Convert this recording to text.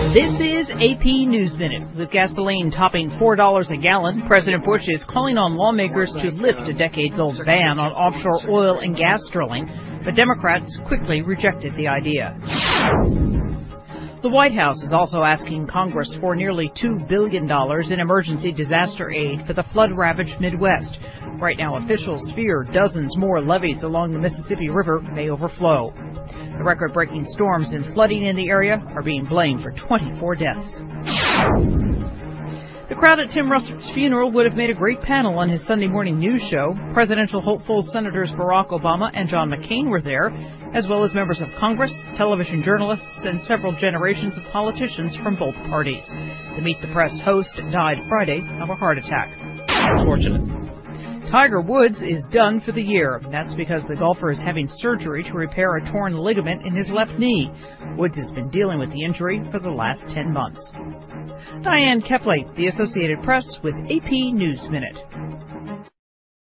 This is AP News Minute. With gasoline topping $4 a gallon, President Bush is calling on lawmakers to lift a decades-old ban on offshore oil and gas drilling, but Democrats quickly rejected the idea. The White House is also asking Congress for nearly $2 billion in emergency disaster aid for the flood-ravaged Midwest. Right now, officials fear dozens more levees along the Mississippi River may overflow. The record-breaking storms and flooding in the area are being blamed for 24 deaths. The crowd at Tim Russell's funeral would have made a great panel on his Sunday morning news show. Presidential hopefuls Senators Barack Obama and John McCain were there, as well as members of Congress, television journalists, and several generations of politicians from both parties. The Meet the Press host died Friday of a heart attack. Unfortunate. Tiger Woods is done for the year. That's because the golfer is having surgery to repair a torn ligament in his left knee. Woods has been dealing with the injury for the last 10 months. Diane Kepley, The Associated Press, with AP News Minute.